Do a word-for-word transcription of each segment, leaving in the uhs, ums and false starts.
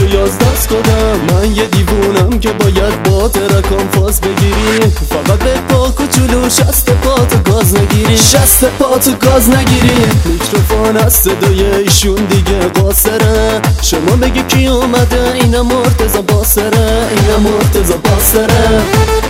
شیشه یازده کنم. من یه دیوونم که باید با ترکام فاز بگیری، فقط به پا کوچولو شست پاتو گاز نگیری، شست پاتو گاز نگیری. میکروفون از صدای ایشون دیگه قاصره، شما بگی کی اومده؟ اینم مرتضی باسره، اینم مرتضی باسره.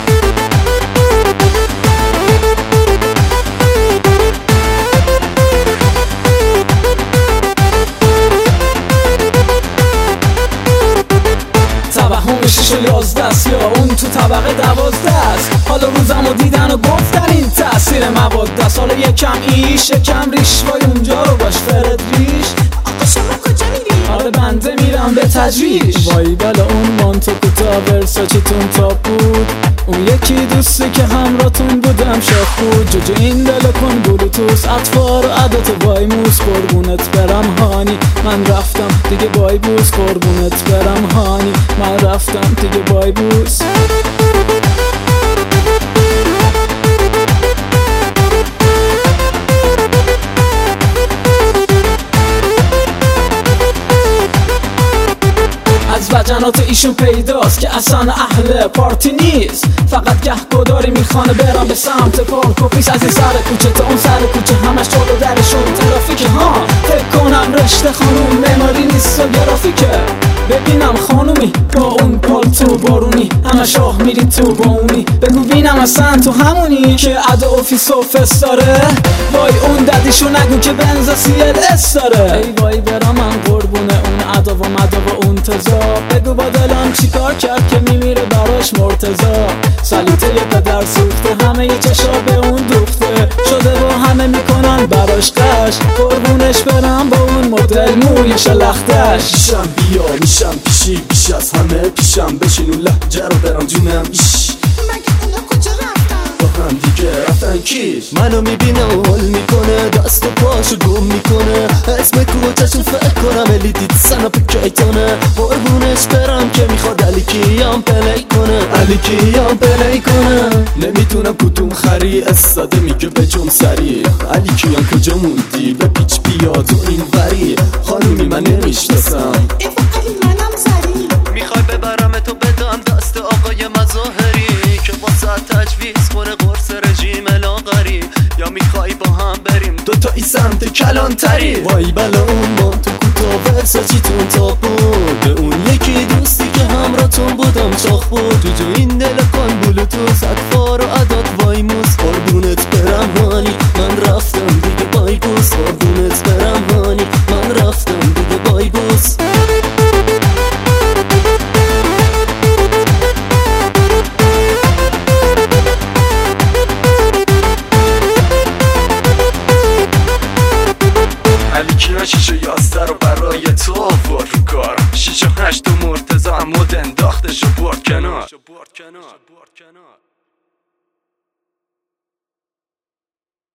توهم شیشه یازده است یا اون تو طبقه دوازده است. حالا روزمو دیدن و گفتن این تأثیر مواد است. حالا یکم ایش یکم ریش، وای اونجا رو باش فرد ریش. آقا شما کجا میری؟ آره بنده میرم به تجریش. وای بلا اون مانتو کوتا ورساچتون تاپ بود، اون یکی دوستی که همراتون بودم شاخ بود. جوجه این دل کن بلوتوس اطفار و عدات وای موس. قربونت برم هانی من رفتم دیگه بای بوس. قربونت برم هانی من رفتم دیگه بای بوس. از وجنات ایشون پیداست که اصلا اهل پارتی نیست، فقط گه گداری میخوانه برام به سمت پارک و پیس. از این سر کوچه تا اون سر کوچه همش جلو درشون ترافیک. ها فکر کنم رشته خانوم معماری نیست و گرافیکه. ببینم خانومی با اون پالتو بارونی، همش راه میری تو با اونی. بگو بینم اصلا تو همونی که ادا اوفیس و فست داره. وای اون ددیشو نگو که بنز سی ال اس داره. ای وای برام من قربونه اون ادا و مدا و اون تزا. بگو با دلم چیکار کرد که میمیره براش مرتضا. سلیته یه پدر سوخته، همه یه چشا به اون دوخته شده و همه میکنن براش قش. قربونش برم با اون مدل موی شلختش. میشم بیا میشم پیشی بیش از همه پیشم، بشین اون لحجه رو برام جونم ایش. مگه اونا کجا رفتن؟ با هم دیگه رفتن کیش. منو میبینه و حل میکنه، دست و پاشو گم میکنه. اسم کوچه‌شون فکر کنم الیدیت سناپ کیتانه. قربونش برم که میخواد علیکیام پلی کنه، علیکیام پلی کنه. نمیتونم کدوم خری استاده میگه بجم سری. علیکیام کجا موندی؟ به پیچ بیا تو این وری. خانومی من نمیشناسم، ای علی منم سری. میخوای ببرم تو بدم دست آقای مظاهری که واسه تجویز کنه قرص رژیم لاغری، یا میخوای با هم بریم دوتایی سمت کلانتری. وای بلا اون مانتو کوتا ورساچیتون تاپ بود، به اون یکی دوستی که همراتون بودم چاخ بود. جو جو این دلکان بلوتوس اطفار و عدات وای موس. قربونت برم هانی من رفتم دیگه بای بوس. قربونت برم هانی من رفتم دیگه بای بوس. علیکیا شیشه یازده رو برای تو آورد رو کار. شیشه هشت و مرتضی هم مد انداختش و برد کنار.